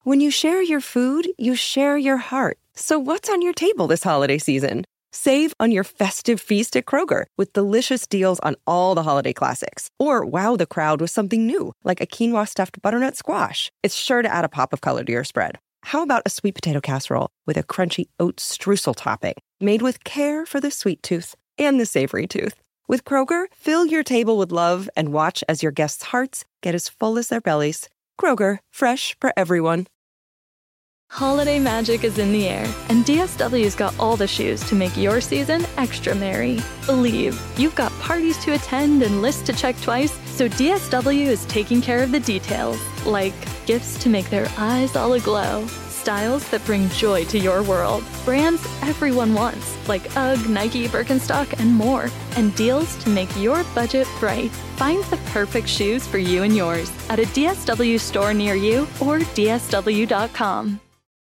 When you share your food, you share your heart. So what's on your table this holiday season? Save on your festive feast at Kroger with delicious deals on all the holiday classics. Or wow the crowd with something new, like a quinoa stuffed butternut squash. It's sure to add a pop of color to your spread. How about a sweet potato casserole with a crunchy oat streusel topping? Made with care for the sweet tooth and the savory tooth. With Kroger, fill your table with love and watch as your guests' hearts get as full as their bellies. Kroger, fresh for everyone. Holiday magic is in the air, and DSW's got all the shoes to make your season extra merry. Believe, you've got parties to attend and lists to check twice, so DSW is taking care of the details, like gifts to make their eyes all aglow, styles that bring joy to your world, brands everyone wants, like UGG, Nike, Birkenstock, and more, and deals to make your budget bright. Find the perfect shoes for you and yours at a DSW store near you or dsw.com.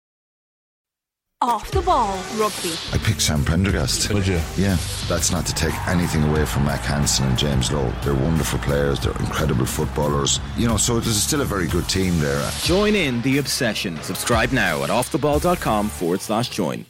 Off the Ball Rugby. I picked Sam Prendergast. Would you? Yeah, that's not to take anything away from Mac Hansen and James Lowe. They're wonderful players, they're incredible footballers. You know, so there's still a very good team there. Join in the obsession. Subscribe now at offtheball.com/join.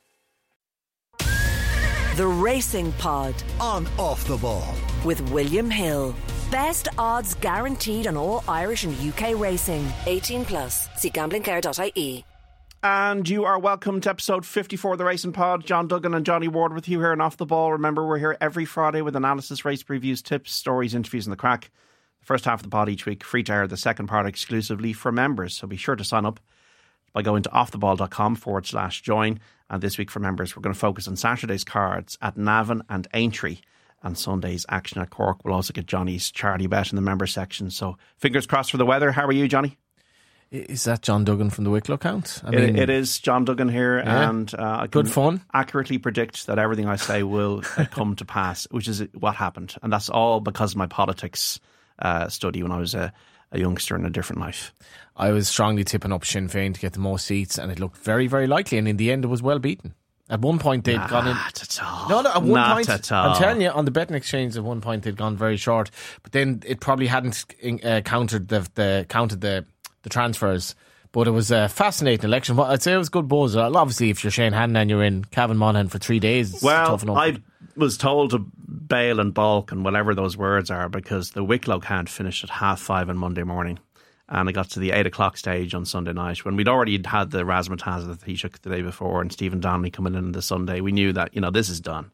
The Racing Pod on Off the Ball with William Hill. Best odds guaranteed on all Irish and UK racing. 18 plus. See gamblingcare.ie. And you are welcome to episode 54 of the Racing Pod. John Duggan and Johnny Ward with you here on Off the Ball. Remember, we're here every Friday with analysis, race previews, tips, stories, interviews and the crack. The first half of the pod each week, free to air. The second part exclusively for members. So be sure to sign up by going to offtheball.com/join. And this week for members, we're going to focus on Saturday's cards at Navan and Aintree. And Sunday's action at Cork. We'll also get Johnny's Charlie bet in the member section. So fingers crossed for the weather. How are you, Johnny? Is that John Duggan from the Wicklow count? It is John Duggan here, yeah. And I can good fun. Accurately predict that everything I say will come to pass, which is what happened. And that's all because of my politics study when I was a youngster in a different life. I was strongly tipping up Sinn Féin to get the most seats, and it looked very, very likely. And in the end, it was well beaten. At one point, they'd gone in. Not at all. No, at one Not point. At all. I'm telling you, on the betting exchange, at one point, they'd gone very short. But then it probably hadn't counted the transfers. But it was a fascinating election. I'd say it was good buzz. Obviously, if you're Shane Hannon and you're in Cavan Monaghan for 3 days, it's tough enough. I was told to bail and balk and whatever those words are because the Wicklow count finished at 5:30 on Monday morning. And I got to the 8 o'clock stage on Sunday night when we'd already had the razzmatazz that he took the day before and Stephen Donnelly coming in on the Sunday. We knew that, this is done.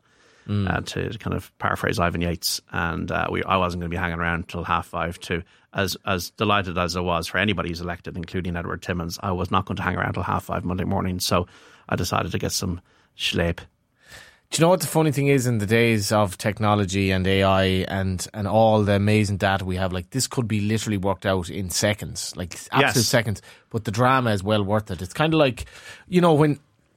To kind of paraphrase Ivan Yates. And I wasn't going to be hanging around until 5:30 to, as delighted as I was for anybody who's elected, including Edward Timmins, I was not going to hang around till 5:30 Monday morning. So I decided to get some schlepp. Do you know what the funny thing is in the days of technology and AI and all the amazing data we have, like this could be literally worked out in seconds, like absolute seconds, but the drama is well worth it. It's kind of like, when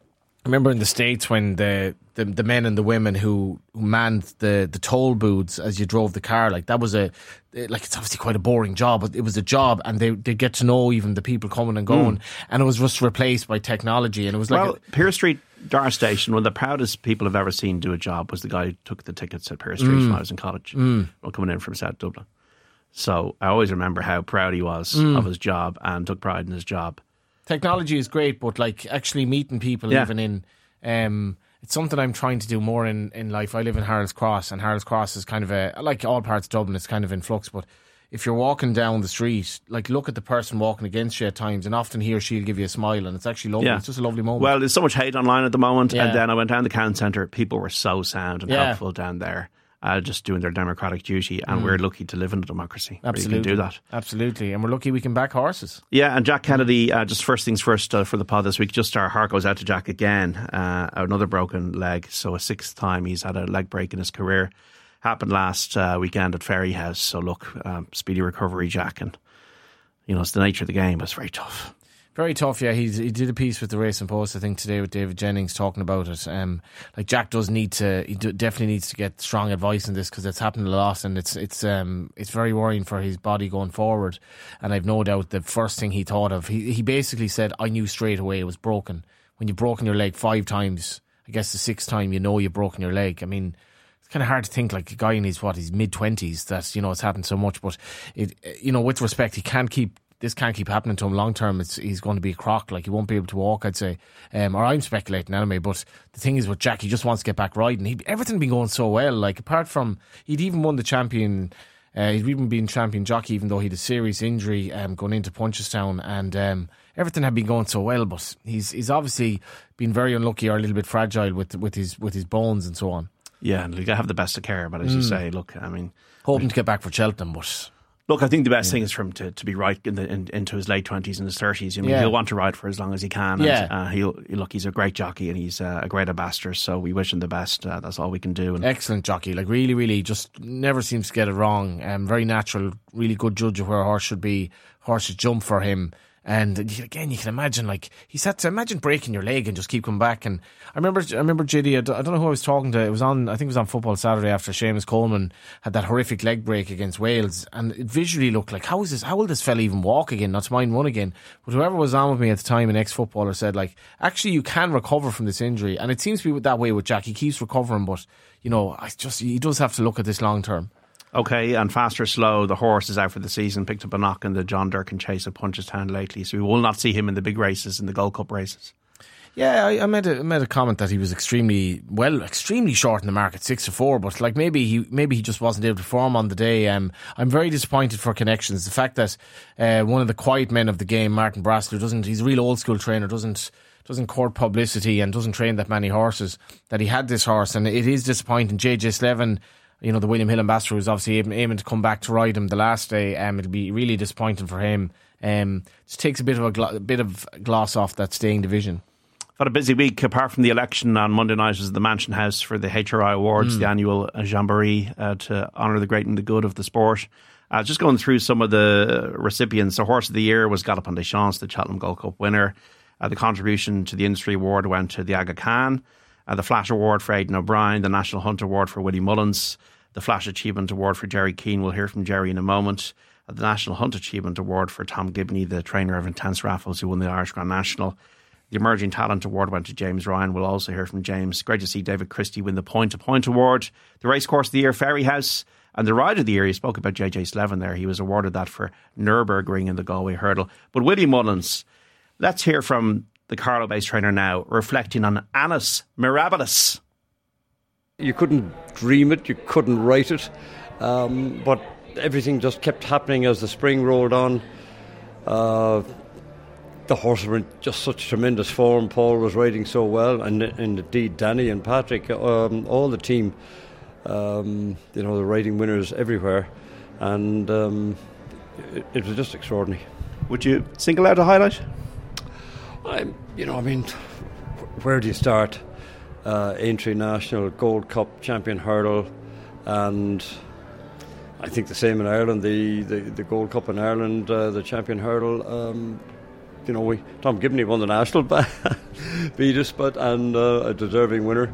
I remember in the States when the men and the women who manned the toll booths as you drove the car, like that was it's obviously quite a boring job, but it was a job, and they get to know even the people coming and going, and it was just replaced by technology, and it was like Pearse Street Dara Station, one of the proudest people I've ever seen do a job was the guy who took the tickets at Pearse Street when I was in college, while coming in from South Dublin. So I always remember how proud he was of his job and took pride in his job. Technology is great, but like actually meeting people, even in it's something I'm trying to do more in life. I live in Harold's Cross, and Harold's Cross is kind of like all parts of Dublin, it's kind of in flux. But if you're walking down the street, like look at the person walking against you at times, and often he or she'll give you a smile, and it's actually lovely. It's just a lovely moment. Well, there's so much hate online at the moment, and then I went down the Cowan Centre. People were so sound and helpful down there. Just doing their democratic duty, and we're lucky to live in a democracy. Absolutely, where you can do that. Absolutely, and we're lucky we can back horses. Yeah, and Jack Kennedy. Just first things first for the pod this week. Just our heart goes out to Jack again. Another broken leg, so a 6th time he's had a leg break in his career. Happened last weekend at Ferryhouse. So look, speedy recovery, Jack. And it's the nature of the game. It's very tough. Very tough, yeah. He did a piece with the Racing Post, I think, today with David Jennings talking about it. Like Jack definitely needs to get strong advice on this because it's happened a lot, and it's very worrying for his body going forward. And I've no doubt the first thing he thought of, he basically said, I knew straight away it was broken. When you've broken your leg 5 times, I guess the 6th time you've broken your leg. I mean, it's kind of hard to think like a guy in his mid-20s that, it's happened so much. But, with respect, he can't keep this can't keep happening to him long term. He's going to be a crock. Like, he won't be able to walk, I'd say. Or I'm speculating anyway. But the thing is with Jack, he just wants to get back riding. Everything been going so well. Like, apart from, he'd even won the champion. He'd even been champion jockey, even though he had a serious injury going into Punchestown, and everything had been going so well. But he's obviously been very unlucky or a little bit fragile with his bones and so on. Yeah, and he'll have the best of care. But as you say, look, I mean, hoping to get back for Cheltenham, but. Look, I think the best thing is for him to be right into his late 20s and his 30s. I mean, he'll want to ride for as long as he can. And, he's a great jockey and he's a great ambassador. So we wish him the best. That's all we can do. And excellent jockey, like really, really, just never seems to get it wrong. Very natural, really good judge of where a horse should be. Horses jump for him. And again, you can imagine, like, he's had to imagine breaking your leg and just keep coming back. And I remember JD, I don't know who I was talking to. I think it was on Football Saturday after Seamus Coleman had that horrific leg break against Wales. And it visually looked like, how will this fella even walk again? Not to mind run again. But whoever was on with me at the time, an ex-footballer, said, like, actually you can recover from this injury. And it seems to be that way with Jack. He keeps recovering, but, he does have to look at this long term. Okay, and Fast or Slow, the horse is out for the season, picked up a knock in the John Durkin Chase at Punchestown lately, so we will not see him in the big races, in the Gold Cup races. Yeah, I made a comment that he was extremely short in the market, 6-4, but like maybe he just wasn't able to perform on the day. I'm very disappointed for Connections. The fact that one of the quiet men of the game, Martin Brasler, he's a real old school trainer, doesn't court publicity and doesn't train that many horses, that he had this horse, and it is disappointing. JJ Slevin, the William Hill ambassador, was obviously aiming to come back to ride him the last day. It'll be really disappointing for him. Just takes a bit of gloss off that staying division. Had a busy week. Apart from the election on Monday night, was the Mansion House for the HRI Awards, the annual jamboree to honour the great and the good of the sport. Just going through some of the recipients. The Horse of the Year was Galopin Des Champs, the Cheltenham Gold Cup winner. The contribution to the industry award went to the Aga Khan. The Flash Award for Aidan O'Brien, the National Hunt Award for Willie Mullins, the Flash Achievement Award for Jerry Keane. We'll hear from Jerry in a moment. The National Hunt Achievement Award for Tom Gibney, the trainer of Intense Raffles, who won the Irish Grand National. The Emerging Talent Award went to James Ryan. We'll also hear from James. Great to see David Christie win the Point to Point Award. The Racecourse of the Year, Fairyhouse. And the Ride of the Year, you spoke about JJ Slevin there. He was awarded that for Nürburgring in the Galway Hurdle. But Willie Mullins, let's hear from the Carlow-based trainer now, reflecting on Annus Mirabilis. You couldn't dream it, you couldn't write it, but everything just kept happening as the spring rolled on. The horses were in just such tremendous form. Paul was riding so well, and indeed Danny and Patrick, all the team, the riding winners everywhere, and it was just extraordinary. Would you single out a highlight? Where do you start? Aintree National, Gold Cup, Champion Hurdle, and I think the same in Ireland, the Gold Cup in Ireland, the Champion Hurdle. Tom Gibney won the National, beat us, and a deserving winner.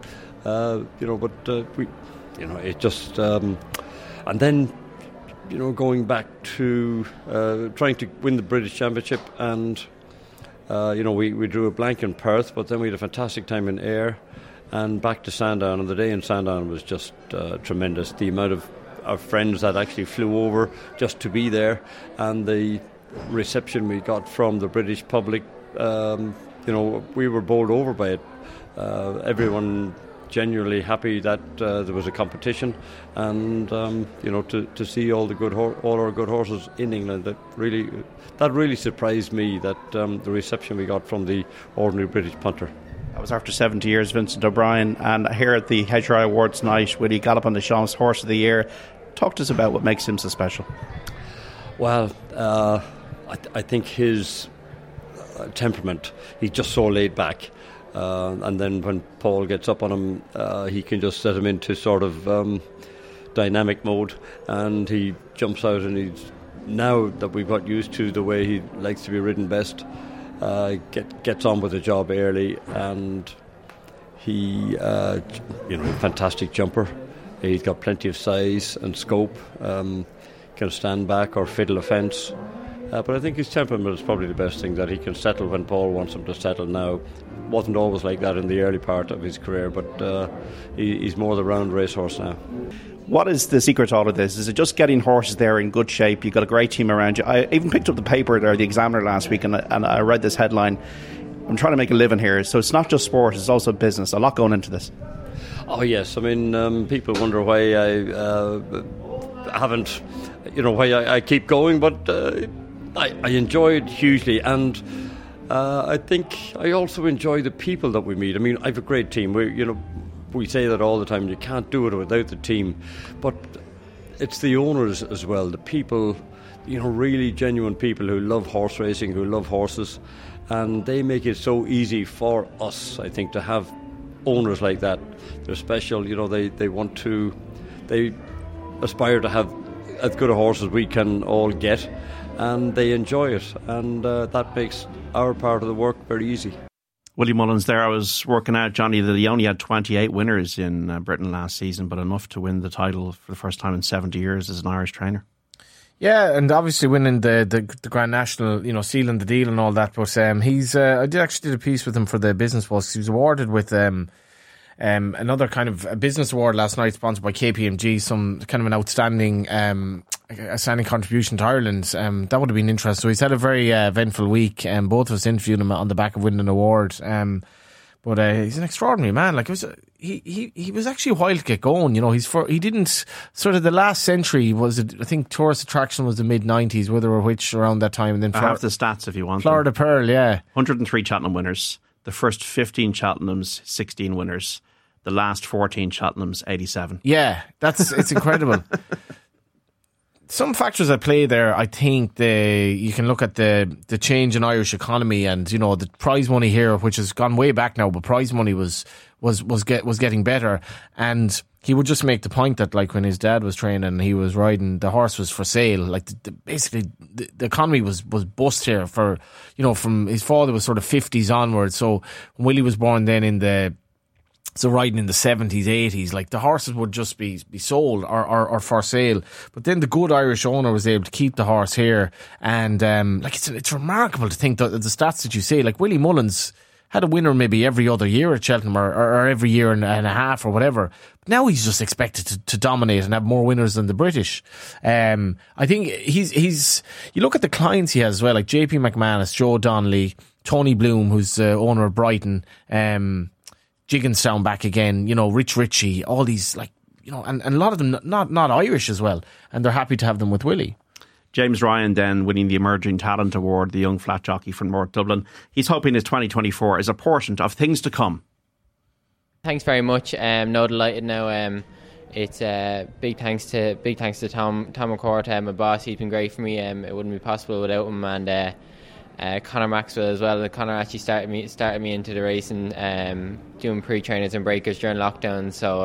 It just and then going back to trying to win the British Championship, and we drew a blank in Perth, but then we had a fantastic time in Ayr. And back to Sandown, and the day in Sandown was just tremendous. The amount of our friends that actually flew over just to be there, and the reception we got from the British public, we were bowled over by it. Everyone genuinely happy that there was a competition, and to see all our good horses in England, that really surprised me, that the reception we got from the ordinary British punter. That was after 70 years, Vincent O'Brien. And here at the HRI Awards night, Willie Galopin Des Champs, Horse of the Year. Talk to us about what makes him so special. Well, I think his temperament, he's just so laid back. And then when Paul gets up on him, he can just set him into sort of dynamic mode, and he jumps out, and now that we've got used to the way he likes to be ridden best, gets on with the job early, and he, fantastic jumper. He's got plenty of size and scope, can stand back or fiddle a fence. But I think his temperament is probably the best thing, that he can settle when Paul wants him to settle now. Wasn't always like that in the early part of his career, but he's more the round racehorse now. What is the secret to all of this? Is it just getting horses there in good shape? You've got a great team around you. I even picked up the paper there, the Examiner last week, and I read this headline. I'm trying to make a living here, so it's not just sport, it's also business. A lot going into this. Oh yes, I mean, people wonder why I haven't, why I keep going, but I enjoy it hugely, and I think I also enjoy the people that we meet. I mean, I have a great team. We say that all the time. You can't do it without the team, but it's the owners as well. The people, really genuine people who love horse racing, who love horses, and they make it so easy for us, I think, to have owners like that. They're special. They aspire to have as good a horse as we can all get, and they enjoy it, and that makes our part of the work very easy. Willie Mullins there. I was working out, Johnny, that he only had 28 winners in Britain last season, but enough to win the title for the first time in 70 years as an Irish trainer. Yeah, and obviously winning the Grand National, sealing the deal and all that. But he's I did a piece with him for the Business Post. He was awarded with another kind of a business award last night, sponsored by KPMG, some kind of an outstanding contribution to Ireland. That would have been interesting. So he's had a very eventful week, and both of us interviewed him on the back of winning an award. But he's an extraordinary man. Like, he was actually a while to get going. He didn't sort of the last century was, I think, tourist attraction was the mid-90s, whether or which around that time. And then I have the stats if you want. Florida Pearl, yeah, 103 Cheltenham winners. The first 15 Cheltenhams, 16 winners. The last 14 Cheltenhams, 87. Yeah, it's incredible. Some factors at play there. I think you can look at the change in Irish economy, and the prize money here, which has gone way back now, but prize money was getting better. And he would just make the point that, like, when his dad was training, he was riding, the horse was for sale. Like, basically, the economy was bust here for, from his father was sort of 50s onwards. So when Willie was born then riding in the 70s, 80s, like, the horses would just be sold or for sale. But then the good Irish owner was able to keep the horse here. And, it's remarkable to think that the stats that you say, like, Willie Mullins had a winner maybe every other year at Cheltenham or every year and a half or whatever. But now he's just expected to dominate and have more winners than the British. I think he's you look at the clients he has as well, like JP McManus, Joe Donnelly, Tony Bloom, who's the owner of Brighton, Jigginstown back again, Rich Ritchie, all these, like, and a lot of them not Irish as well, and they're happy to have them with Willie. James Ryan then winning the Emerging Talent Award, the young flat jockey from North Dublin. He's hoping his 2024 is a portent of things to come. Thanks very much. No, delighted now. It's big thanks to Tom McCourt, my boss. He's been great for me. It wouldn't be possible without him, and Conor Maxwell as well. Conor actually started me into the racing, doing pre-trainers and breakers during lockdown. So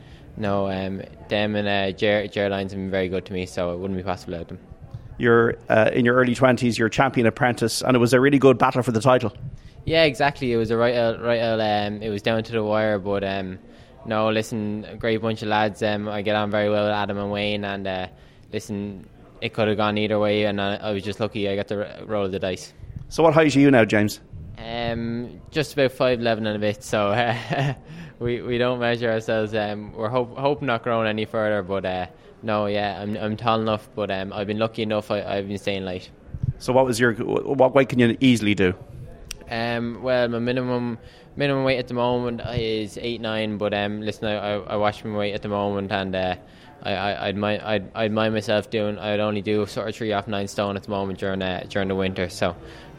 them and Ger Lyons have been very good to me. So it wouldn't be possible without them. You're in your early 20s. You're champion apprentice, and it was a really good battle for the title. Yeah, exactly. It was a right out. It was down to the wire, but no, listen, a great bunch of lads. I get on very well with Adam and Wayne, and listen, it could have gone either way, and I was just lucky I got the roll of the dice. So what height are you now, James? Just about 5'11" and a bit, so we don't measure ourselves. We're hoping not growing any further, but no, yeah, I'm tall enough, but I've been lucky enough. I've been staying light. So what weight can you easily do? Well, my minimum weight at the moment is 8'9", but listen, I watch my weight at the moment, and I'd mind myself doing. I'd only do sort of 3 off 9 stone at the moment during the winter. So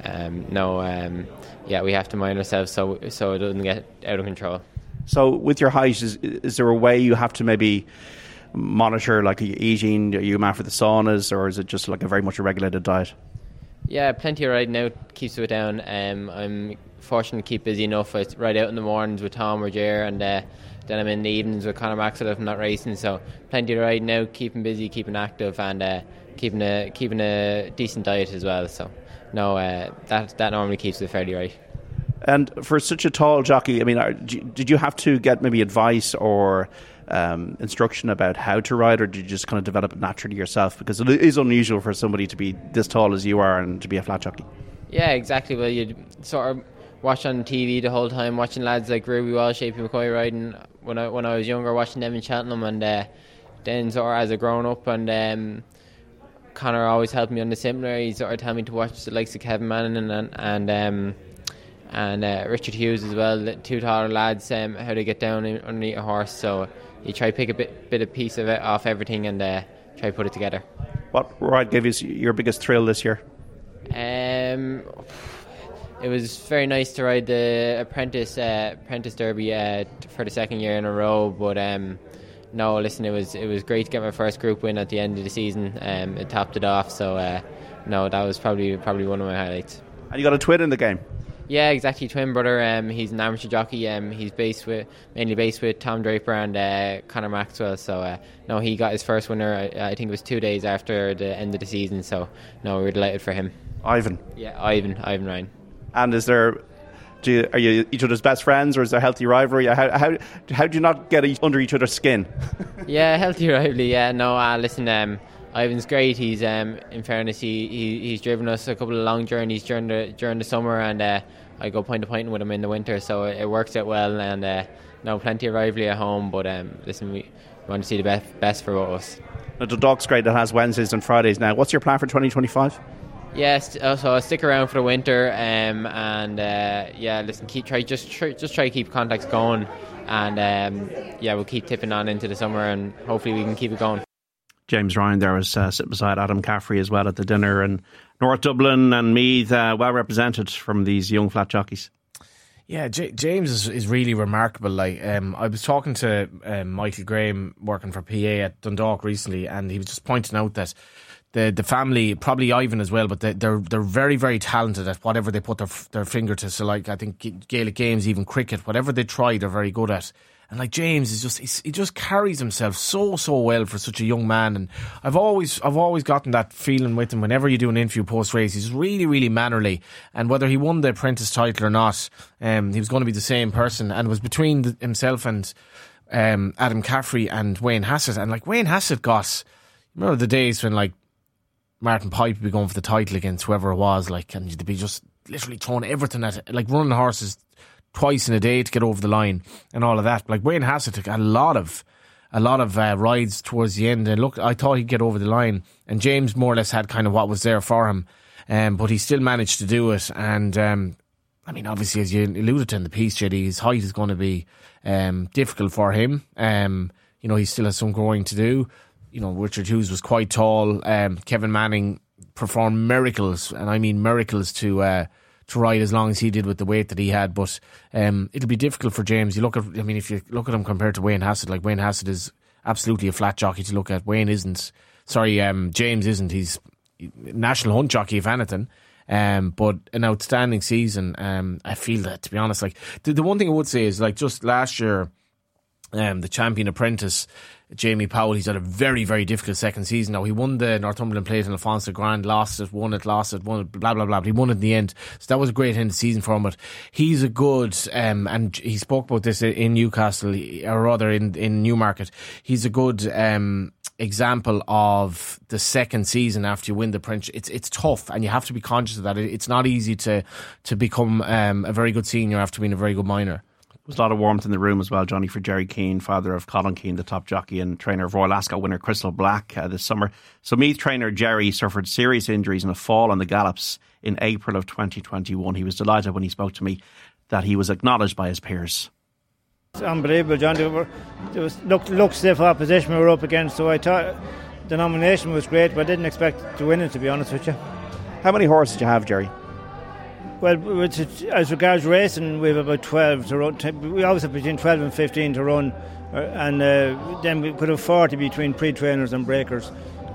yeah, we have to mind ourselves so it doesn't get out of control. So with your height, is there a way you have to maybe monitor, like, are you eating? Are you a man for the saunas, or is it just like a very much a regulated diet? Yeah, plenty of riding out keeps it down. I'm fortunate to keep busy enough. I ride out in the mornings with Tom or Ger, and then I'm in the evenings with Conor Maxwell if I'm not racing. So plenty of riding out, keeping busy, keeping active, and keeping a decent diet as well. So no, that normally keeps it fairly right. And for such a tall jockey, I mean, did you have to get maybe advice or instruction about how to ride, or did you just kind of develop it naturally yourself? Because it is unusual for somebody to be this tall as you are and to be a flat jockey. Yeah, exactly. Well, you'd sort of watch on TV the whole time, watching lads like Ruby Walsh, AP McCoy riding when I was younger, watching them in Cheltenham, and then sort of as a grown up, and Conor always helped me on the simpler. He sort of tell me to watch the likes of Kevin Manning and Richard Hughes as well, the two taller lads, how to get down underneath a horse. So you try to pick a bit of piece of it off everything and try to put it together. What ride gave you your biggest thrill this year? It was very nice to ride the Apprentice Derby for the second year in a row, but no, listen, it was great to get my first group win at the end of the season. It topped it off, so no, that was probably one of my highlights. And you got a twin in the game? Yeah, exactly, twin brother. He's an amateur jockey. He's mainly based with Tom Draper and Conor Maxwell. So no, he got his first winner. I think it was 2 days after the end of the season. So no, we were delighted for him. Ivan. Yeah, Ivan Ryan. And are you each other's best friends, or is there healthy rivalry? How do you not get under each other's skin? Yeah, healthy rivalry. Yeah, no. Listen, Ivan's great. He's in fairness, he's driven us a couple of long journeys during the summer, and I go point to point with him in the winter, so it works out well. And no, plenty of rivalry at home. But listen, we want to see the best for both of us. The Dundalk's great that has Wednesdays and Fridays now. What's your plan for 2025? Yes, so I'll stick around for the winter, and listen, try to keep contacts going, and we'll keep tipping on into the summer, and hopefully we can keep it going. James Ryan there was sitting beside Adam Caffrey as well at the dinner, and North Dublin and Meath well represented from these young flat jockeys. Yeah, James is really remarkable. Like I was talking to Michael Graham working for PA at Dundalk recently, and he was just pointing out that the family, probably Ivan as well, but they're very, very talented at whatever they put their finger to. So like I think Gaelic games, even cricket, whatever they try, they're very good at. And like James he just carries himself so well for such a young man. And I've always gotten that feeling with him whenever you do an interview post race. He's really, really mannerly. And whether he won the Apprentice title or not, he was going to be the same person. And it was between himself and Adam Caffrey and Wayne Hassett. And like Wayne Hassett remember the days when like Martin Pipe would be going for the title against whoever it was, like, and they'd be just literally throwing everything at it, like running horses twice in a day to get over the line and all of that. Like Wayne Hassett took a lot of rides towards the end, and look, I thought he'd get over the line, and James more or less had kind of what was there for him, but he still managed to do it. And I mean, obviously, as you alluded to in the piece, JD, his height is going to be difficult for him. He still has some growing to do. Richard Hughes was quite tall. Kevin Manning performed miracles, and I mean miracles, to ride as long as he did with the weight that he had. But it'll be difficult for James. If you look at him compared to Wayne Hassett, like Wayne Hassett is absolutely a flat jockey to look at. James isn't. He's national hunt jockey, if anything. But an outstanding season. I feel that, to be honest, like the one thing I would say is, like, just last year, the champion apprentice Jamie Powell, he's had a very, very difficult second season. Now, he won the Northumberland Plate in Alphonse Grand, won it, blah blah blah, but he won it in the end, so that was a great end of the season for him. But he's a good and he spoke about this in Newcastle, or rather in Newmarket. He's a good example of the second season after you win the Prince. It's tough, and you have to be conscious of that. It's not easy to become a very good senior after being a very good minor. There was a lot of warmth in the room as well, Johnny, for Jerry Keane, father of Colin Keane, the top jockey and trainer of Royal Ascot winner Crystal Black this summer. So Meath trainer Jerry suffered serious injuries in a fall on the gallops in April of 2021. He was delighted when he spoke to me that he was acknowledged by his peers. It's unbelievable, John. There was looked stiff opposition we were up against, so I thought the nomination was great, but I didn't expect to win it, to be honest with you. How many horses did you have, Jerry? Well, as regards racing, we have about 12 to run. We always have between 12 and 15 to run, and then we could have 40 between pre-trainers and breakers.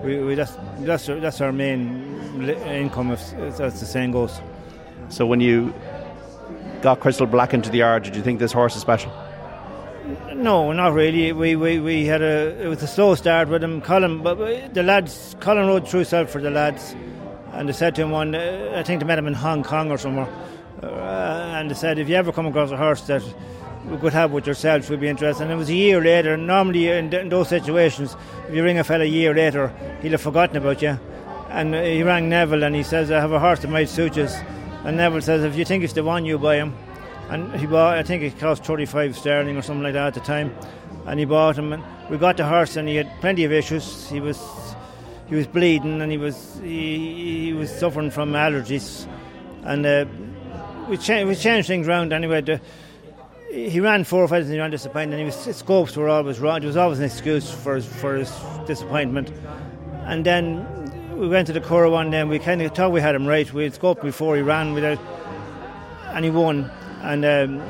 That's our main income, if that's the saying goes. So when you got Crystal Black into the yard, did you think this horse is special? No, not really. We had it was a slow start with him. Colin rode through himself for the lads. And they said to him I think they met him in Hong Kong or somewhere, and they said, if you ever come across a horse that we could have with yourself, we'd be interested. And it was a year later. Normally in those situations, if you ring a fella a year later, he'll have forgotten about you. And he rang Neville and he says, I have a horse that might suit you. And Neville says, if you think it's the one, you buy him. and he bought, I think it cost 35 sterling or something like that at the time, and he bought him, and we got the horse, and he had plenty of issues. He was bleeding, and he was suffering from allergies, and we changed things around anyway. He ran 4 or 5 and he ran disappointed, and his scopes were always wrong. There was always an excuse for his disappointment. And then we went to the Curragh one day, and we kind of thought we had him right. We had scoped before he ran and he won. And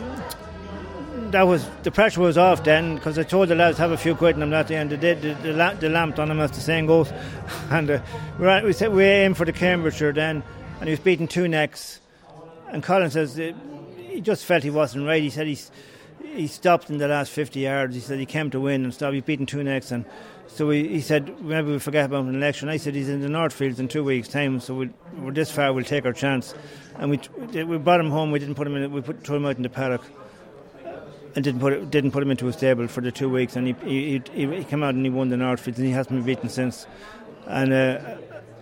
the pressure was off then, because I told the lads to have a few quid in him that day, and they did. The lamped on him, as the saying goes. And we said we aimed for the Cambridgeshire then, and he was beating 2 necks. And Colin says he just felt he wasn't right. He said he stopped in the last 50 yards. He said he came to win and stopped. He's beaten 2 necks, and so he said maybe we forget about an election. I said he's in the Northfields in 2 weeks' time, so we're this far. We'll take our chance. And we brought him home. We didn't put him in. We threw him out in the paddock, and didn't put him into a stable for the 2 weeks. And he came out and he won the Northfields, and he hasn't been beaten since. And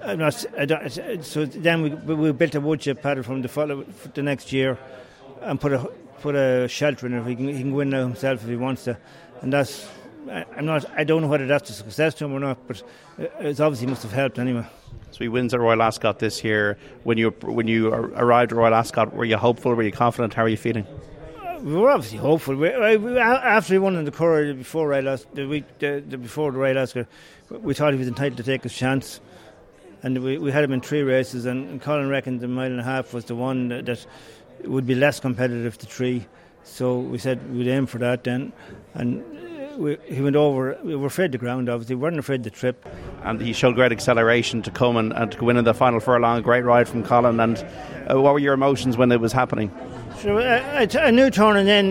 so then we built a wood chip paddock from the next year, and put a shelter in it. He can go in now himself if he wants to, and that's. I don't know whether that's a success to him or not, but it obviously must have helped anyway. So he wins at Royal Ascot this year. When you arrived at Royal Ascot, were you hopeful? Were you confident? How are you feeling? We were obviously hopeful. After he won in the Curragh before before the Royal Ascot, we thought he was entitled to take his chance, and we had him in 3 races, and Colin reckoned the 1.5 miles was the one that would be less competitive to 3. So we said we'd aim for that then, and he went over. We were afraid of the ground, obviously. We weren't afraid of the trip. And he showed great acceleration to come and to go in the final furlong. A great ride from Colin. And what were your emotions when it was happening? So I knew turning in.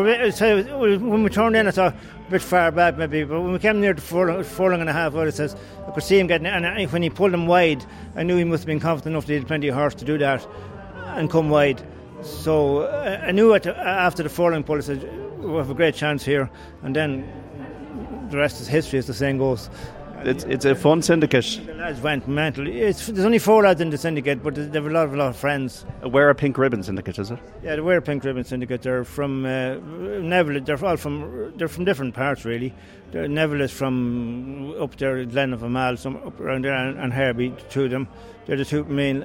When we turned in, I thought a bit far back maybe. But when we came near the furlong and a half, I could see him getting. And when he pulled him wide, I knew he must have been confident enough that he had plenty of horse to do that and come wide. So I knew after the furlong pull, I said, we have a great chance here, and then the rest is history, as the saying goes. It's a fun syndicate. The lads went mental. There's only 4 lads in the syndicate, but they have a lot of friends. Wear a Pink Ribbon syndicate, is it? Yeah, they wear a Pink Ribbon syndicate. They're from Neville. They're from different parts really. Neville is from up there, Glen of Amal, some up around there, and Herbie. 2 of them. They're the 2 main.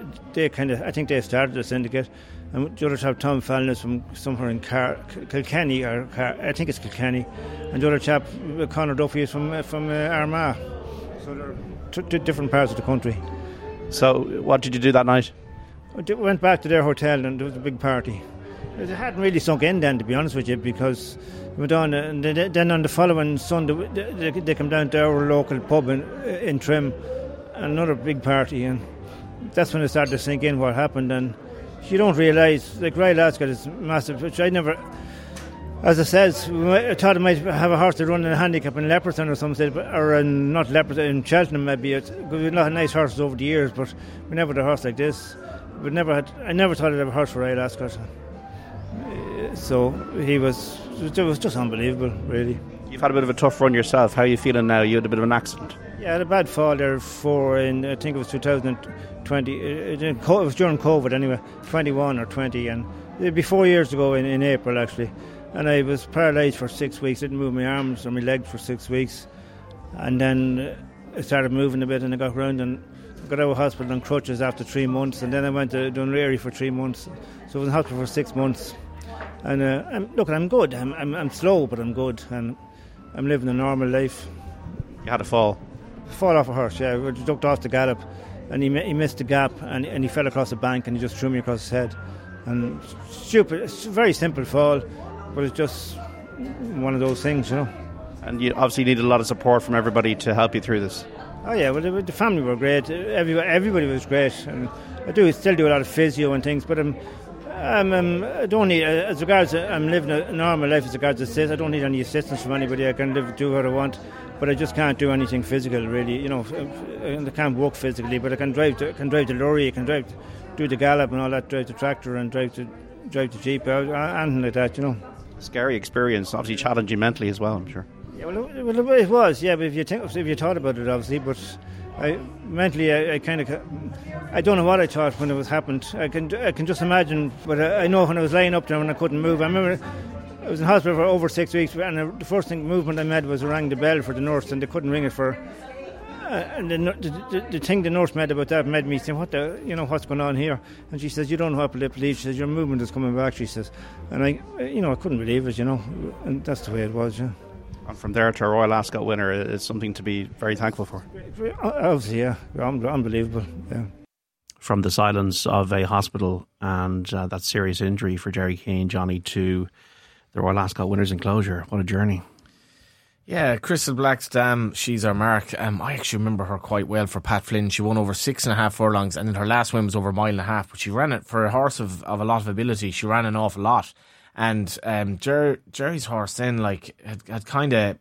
I think they started the syndicate. And the other chap, Tom Fallon, is from somewhere in Kilkenny, I think it's Kilkenny. And the other chap, Conor Duffy, is from Armagh. So they're 2 different parts of the country. So what did you do that night? We went back to their hotel, and there was a big party. It hadn't really sunk in then, to be honest with you, because we went on, and then on the following Sunday they came down to our local pub in Trim, another big party, and that's when it started to sink in what happened. And you don't realise, like Royal Ascot is massive, which I never, as I says, I thought I might have a horse to run in a handicap in Leopardstown or something, or not Leopardstown, in Cheltenham maybe. We've had a lot of nice horses over the years, but we never had a horse like this. I never thought I'd have a horse for Royal Ascot. So it was just unbelievable, really. You've had a bit of a tough run yourself. How are you feeling now? You had a bit of an accident. Yeah, I had a bad fall there I think it was 2020. It was during COVID anyway, 21 or 20, and it'd be 4 years ago in April actually. And I was paralysed for 6 weeks, didn't move my arms or my legs for 6 weeks. And then I started moving a bit, and I got round and got out of hospital on crutches after 3 months. And then I went to Dunleary for 3 months. So I was in hospital for 6 months. And I'm good. I'm slow, but I'm good. And I'm living a normal life. You had a fall? Fall off a horse, yeah. We ducked off the gallop, and he missed the gap, and he fell across the bank, and he just threw me across his head. And stupid, it's a very simple fall, but it's just one of those things, you know. And you obviously needed a lot of support from everybody to help you through this. Oh yeah, well the family were great. Everybody was great, and I still do a lot of physio and things, but I don't need, as regards I'm living a normal life as regards assist. I don't need any assistance from anybody. I can do what I want, but I just can't do anything physical really. You know, I can't walk physically, but I can drive the lorry, I can do the gallop and all that, drive the tractor and drive the jeep, anything like that. You know, scary experience, obviously challenging mentally as well, I'm sure. Yeah, well, it was, yeah. But if you thought about it, obviously, but mentally, I kind of, I don't know what I thought when it was happened. I can just imagine, but I know when I was lying up there when I couldn't move. I remember I was in hospital for over 6 weeks, and the first movement I made was rang the bell for the nurse, and they couldn't ring it for. And the thing the nurse made about that made me think, what's going on here? And she says, you don't know what it bleeds. She says, your movement is coming back, she says. And I couldn't believe it, and that's the way it was, yeah. And from there to a Royal Ascot winner is something to be very thankful for. Obviously, yeah. Unbelievable, yeah. From the silence of a hospital and that serious injury for Jerry Keane, Johnny, to the Royal Ascot winners' enclosure. What a journey. Yeah, Crystal Black's dam, she's our mark. I actually remember her quite well for Pat Flynn. She won over 6.5 furlongs, and then her last win was over 1.5 miles. But she ran it for a horse of a lot of ability. She ran an awful lot. And Jerry's horse then had kind of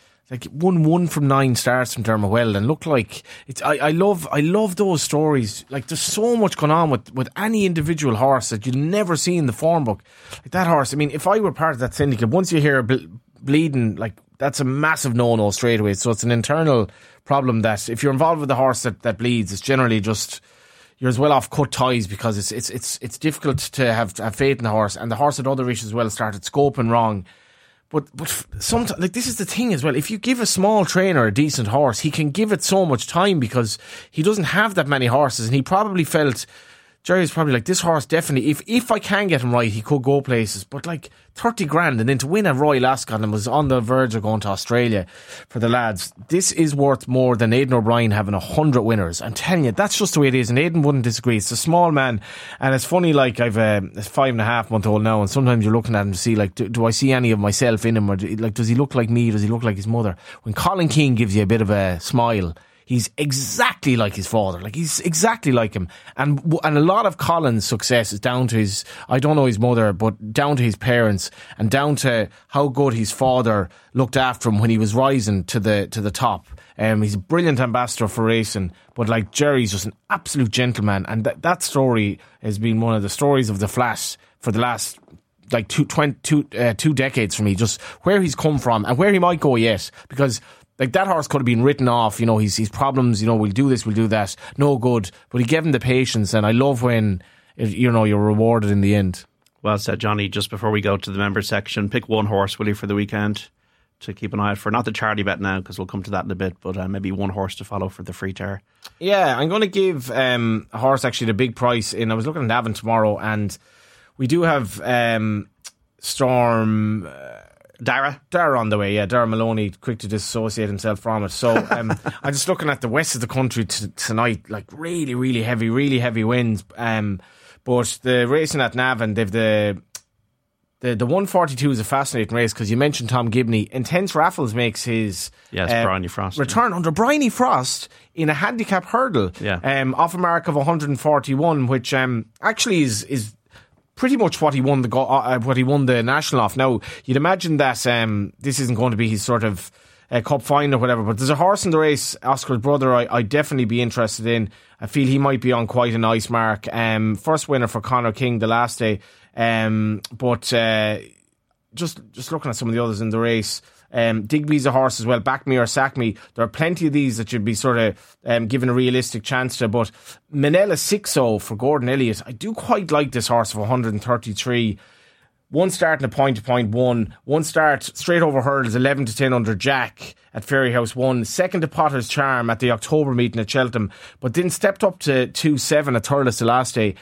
won 1 from 9 starts from Dermot Weld, and looked like it's. I love those stories. Like, there's so much going on with any individual horse that you'll never see in the form book. Like that horse. I mean, if I were part of that syndicate, once you hear bleeding, that's a massive no-no straight away. So it's an internal problem that if you're involved with a horse that bleeds, it's generally just, you're as well off cut ties, because it's difficult to have faith in the horse. And the horse had other issues as well, started scoping wrong. But sometimes, this is the thing as well. If you give a small trainer a decent horse, he can give it so much time because he doesn't have that many horses. And he probably felt, Jerry's probably like, this horse definitely, if I can get him right, he could go places. But 30 grand, and then to win a Royal Ascot, and was on the verge of going to Australia for the lads, this is worth more than Aidan O'Brien having 100 winners. I'm telling you, that's just the way it is, and Aidan wouldn't disagree. It's a small man, and it's funny, I've a 5.5-month-old now, and sometimes you're looking at him to see, do I see any of myself in him, or does he look like me, does he look like his mother? When Colin Keane gives you a bit of a smile, he's exactly like his father. He's exactly like him. And a lot of Colin's success is down to his, I don't know his mother, but down to his parents, and down to how good his father looked after him when he was rising to the top. He's a brilliant ambassador for racing, but Jerry's just an absolute gentleman. And that story has been one of the stories of the Flash for the last 2 decades for me. Just where he's come from and where he might go yet, because that horse could have been written off, his problems, we'll do this, we'll do that, no good. But he gave him the patience, and I love when, you're rewarded in the end. Well said, Johnny. Just before we go to the members section, pick one horse, will you, for the weekend to keep an eye out for? Not the charity bet now, because we'll come to that in a bit, but maybe one horse to follow for the free tear. Yeah, I'm going to give a horse actually the big price. I was looking at Navan tomorrow, and we do have Storm... Dara on the way, yeah. Dara Maloney, quick to disassociate himself from it. So I'm just looking at the west of the country tonight, really, really heavy winds. But the racing at Navan, they've the 142 is a fascinating race, because you mentioned Tom Gibney. Intense Raffles makes his Bryony Frost return under Bryony Frost in a handicap hurdle, off a mark of 141, which actually is pretty much what he won the national off. Now, you'd imagine that this isn't going to be his sort of cup final or whatever, but there's a horse in the race, Oscar's brother, I'd definitely be interested in. I feel he might be on quite a nice mark. First winner for Conor King the last day, but just looking at some of the others in the race, Digby's a horse as well. Back Me or Sack Me. There are plenty of these that you'd be sort of given a realistic chance to. But Manila 6-0 for Gordon Elliott. I do quite like this horse of 133. One start in a point-to-point one. One start straight over hurdles, 11-10 under Jack at Fairyhouse 1. Second to Potter's Charm at the October meeting at Cheltenham. But then stepped up to 2-7 at Thurles the last day.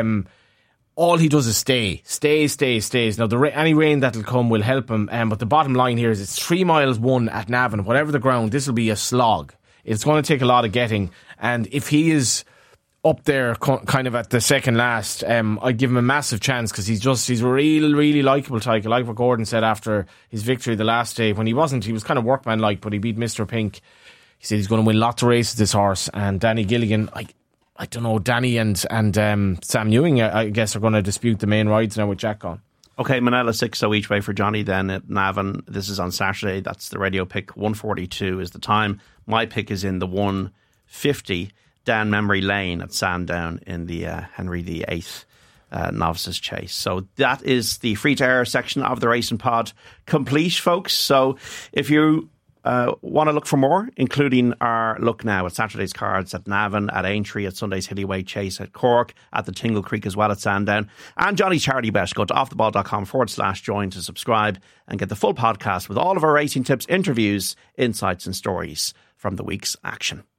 All he does is stays. Now, any rain that'll come will help him, but the bottom line here is it's 3 miles won at Navan. Whatever the ground, this will be a slog. It's going to take a lot of getting, and if he is up there kind of at the second last, I'd give him a massive chance, because he's a really likeable type. I like what Gordon said after his victory the last day, when he was kind of workman-like, but he beat Mr. Pink. He said he's going to win lots of races, this horse. And Danny Gilligan, I don't know, Danny and Sam Ewing, I guess, are going to dispute the main rides now with Jack gone. Okay, Manila 6-0 each way for Johnny then at Navan. This is on Saturday. That's the radio pick. 1:42 is the time. My pick is in the 1:50 down memory lane at Sandown in the Henry VIII Novices Chase. So that is the free to air section of the Racing Pod complete, folks. So if you Want to look for more, including our look now at Saturday's cards at Navan, at Aintree, at Sunday's Hillyway Chase at Cork, at the Tingle Creek as well at Sandown, and Johnny's Charity Bet. Go to offtheball.com/join to subscribe and get the full podcast with all of our racing tips, interviews, insights and stories from the week's action.